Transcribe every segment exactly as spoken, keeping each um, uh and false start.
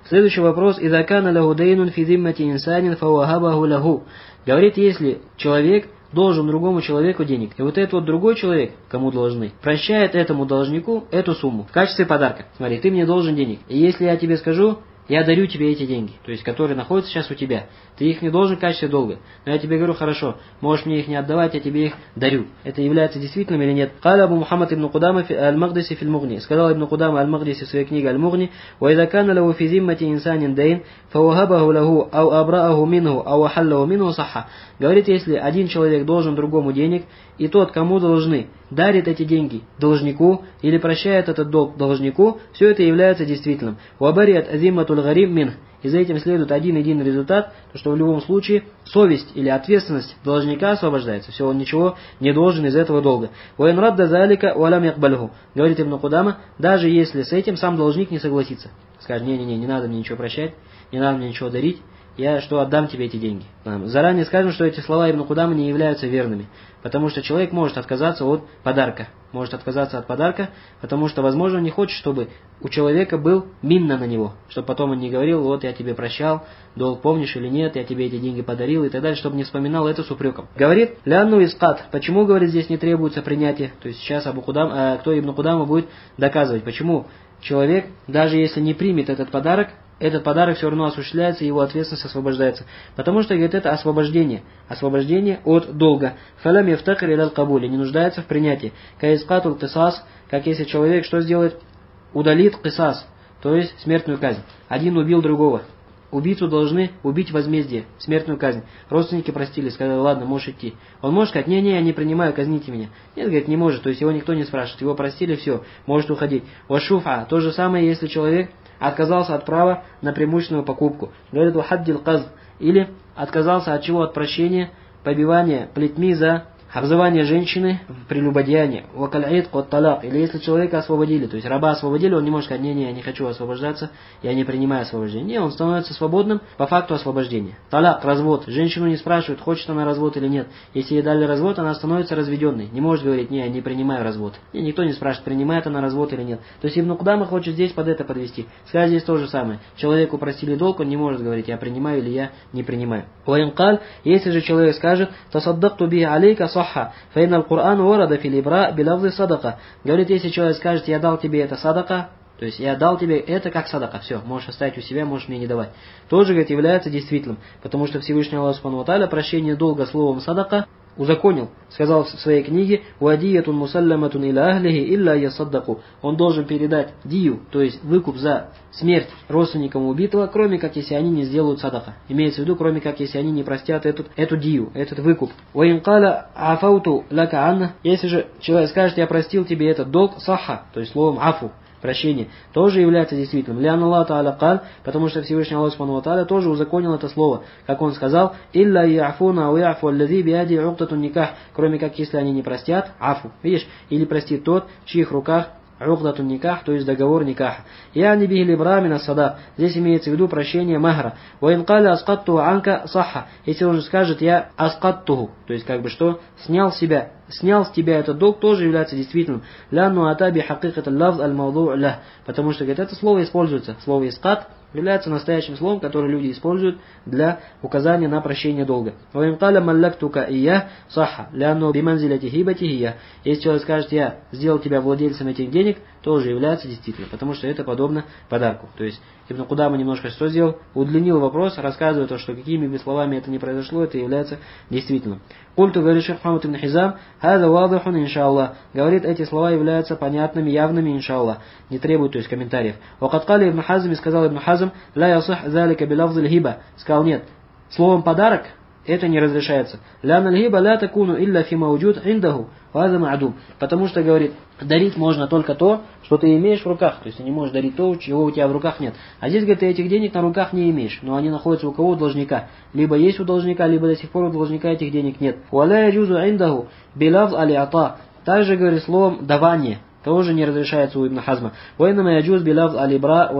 Следующий вопрос. «Иза кана лаху дейнун фи зиммати инсанин фауахабаху лаху». Говорит, если человек должен другому человеку денег, и вот этот вот другой человек, кому должны, прощает этому должнику эту сумму в качестве подарка. Смотри, ты мне должен денег, и если я тебе скажу, я дарю тебе эти деньги, то есть которые находятся сейчас у тебя. Ты их не должен в качестве долга. Но я тебе говорю, хорошо, можешь мне их не отдавать, я тебе их дарю. Это является действительным или нет? Каля Абу Мухаммад ибн Кудама аль-Магдиси фил Мугни. Сказал ибн Кудама аль-Магдиси в своей книге аль-Мугни: «Ва иза кана лаху фи зиммати инсанин дейн, фауахабаху лаху, ау абрааху минху, ау ахаллаху минху сахха». Говорит, если один человек должен другому денег, и тот, кому должны, дарит эти деньги должнику или прощает этот долг должнику, все это является действительным. «Вабариат азимматуль гарим минх». И за этим следует один-един результат, то что в любом случае совесть или ответственность должника освобождается. Все, он ничего не должен из этого долга. «Ваин радда залика валам якбальху». Говорит Ибн Кудама, даже если с этим сам должник не согласится. Скажет, не-не-не, не надо мне ничего прощать, не надо мне ничего дарить, я что, отдам тебе эти деньги. Заранее скажем, что эти слова Ибн Кудама не являются верными. Потому что человек может отказаться от подарка. Может отказаться от подарка, потому что, возможно, он не хочет, чтобы у человека был минна на него. Чтобы потом он не говорил, вот я тебе прощал, долг помнишь или нет, я тебе эти деньги подарил и так далее, чтобы не вспоминал это с упреком. Говорит, лянну искат. Почему, говорит, здесь не требуется принятие? То есть сейчас Абу Кудам, а кто Ибн Кудама будет доказывать, почему человек, даже если не примет этот подарок, этот подарок все равно осуществляется, и его ответственность освобождается. Потому что, говорит, это освобождение. Освобождение от долга. Фалам яфтакир илял кабули. Не нуждается в принятии. Каискатул кисас. Как если человек что сделает? Удалит кисас. То есть смертную казнь. Один убил другого. Убийцу должны убить возмездие, смертную казнь. Родственники простили, сказали, ладно, можешь идти. Он может сказать, не-не, я не принимаю, казните меня. Нет, говорит, не может, то есть его никто не спрашивает. Его простили, все, может уходить. Вашуфа. То же самое, если человек отказался от права на преимущественную покупку. Говорит, вахаддил казб. Или отказался от чего? От прощения, побивания плетьми за обзывание женщины в прелюбодеянии. Вакал'ид кот талак. Или если человека освободили, то есть раба освободили, он не может сказать, не-не, я не хочу освобождаться, я не принимаю освобождение. Не, он становится свободным по факту освобождения. Талак, развод. Женщину не спрашивают, хочет она развод или нет. Если ей дали развод, она становится разведенной. Не может говорить, не, я не принимаю развод. И никто не спрашивает, принимает она развод или нет. То есть Ибн Кудама хочет здесь под это подвести. Сказать здесь то же самое. Человеку простили долг, он не может говорить, я принимаю или я не принимаю. Ваинкаль, если же человек скажет, тасаддакту би алейка фаинна аль-Кур'ан варада фил ибра билавзи садака. Говорит, если человек скажет, я дал тебе это садака, то есть я дал тебе это как садака, все, можешь оставить у себя, можешь мне не давать. Тоже, говорит, является действительным, потому что Всевышний Аллах Субхану ва Тааля прощение долга словом садака узаконил. Сказал в своей книге, «Уадиятун мусалляматун иля ахлихи илля ясаддаку». Он должен передать дию, то есть выкуп за смерть родственникам убитого, кроме как если они не сделают садака. Имеется в виду, кроме как если они не простят эту, эту дию, этот выкуп. «Ваинкаля афауту лака анна». Если же человек скажет, я простил тебе этот долг, саха, то есть словом афу, прощение, тоже является действительным. Лян Аллах Та'аля каль, потому что Всевышний Аллах Субхану ва Тааля тоже узаконил это слово. Как он сказал, «Илля я'фуна ва я'фу аллази биади уктатун никах», кроме как если они не простят, афу, видишь, или простит тот, в чьих руках уктатун никах, то есть договор никаха. Я не бихли брамина садак. Здесь имеется в виду прощение махра. Ваинкаля аскатту анка саха. Если он же скажет, я аскаттуху, то есть как бы что, снял с себя, снял с тебя этот долг, тоже является действительным. Лянну атаби хакикат аль-лавз аль-мауду лях. Потому что, говорит, это слово используется. Слово искат является настоящим словом, которое люди используют для указания на прощение долга. Ваинкаля маллактука ия саха. Лянну биманзиляти хибати ия. Если человек скажет, я сделал тебя владельцем этих денег, тоже является действительным, потому что это подобно подарку. То есть Ибн Кудама немножко что сделал? Удлинил вопрос, рассказывая то, что какими бы словами это ни произошло, это является действительным. Культу, говорит шейх Мухаммад ибн Хизам, хаза вадихун иншаллах. Говорит, эти слова являются понятными, явными, иншаллах. Не требует, то есть, комментариев. Вакаткали Ибн Хазм, и сказал Ибн Хазм, ла ясах залика билавзиль хиба. Сказал, нет, словом подарок это не разрешается. Лян аль-хиба ла такуну илля фи мауджуд индаху. Потому что, говорит, дарить можно только то, что ты имеешь в руках. То есть ты не можешь дарить то, чего у тебя в руках нет. А здесь, говорит, ты этих денег на руках не имеешь. Но они находятся у кого? У должника. Либо есть у должника, либо до сих пор у должника этих денег нет. Также, говорит, словом давание тоже не разрешается у Ибн Хазма. Но,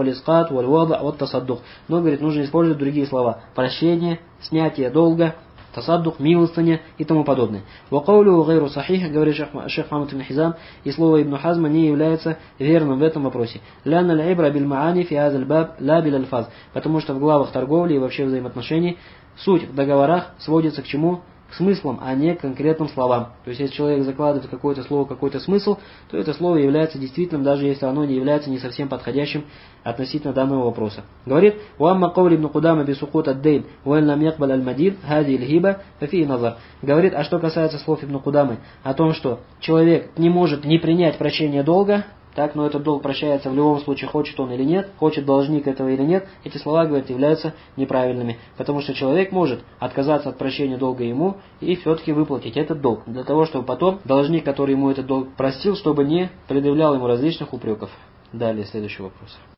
говорит, нужно использовать другие слова. Прощение, снятие долга, тасаддук, милостыня и тому подобное. Вакаулю гайру сахих, говорит шейх Мухаммад ибн Хизам, и слово Ибн Хазма не является верным в этом вопросе. Лянна аль-ибра биль маани фи азаль баб ла биль аль-фаз. Потому что в главах торговли и вообще взаимоотношений суть в договорах сводится к чему? К смыслам, а не к конкретным словам. То есть, если человек закладывает какое-то слово, какой-то смысл, то это слово является действительным, даже если оно не является не совсем подходящим относительно данного вопроса. Говорит, «Уамма каули ибн Кудама бисукут ад-дейн, уэн лам якбаль аль-мадин, хади иль-хиба, фафи назар». Говорит, а что касается слов Ибн Кудамы, о том, что человек не может не принять прощение долга, так, но этот долг прощается в любом случае, хочет он или нет, хочет должник этого или нет, эти слова, говорят, являются неправильными. Потому что человек может отказаться от прощения долга ему и все-таки выплатить этот долг. Для того, чтобы потом должник, который ему этот долг простил, чтобы не предъявлял ему различных упреков. Далее, следующий вопрос.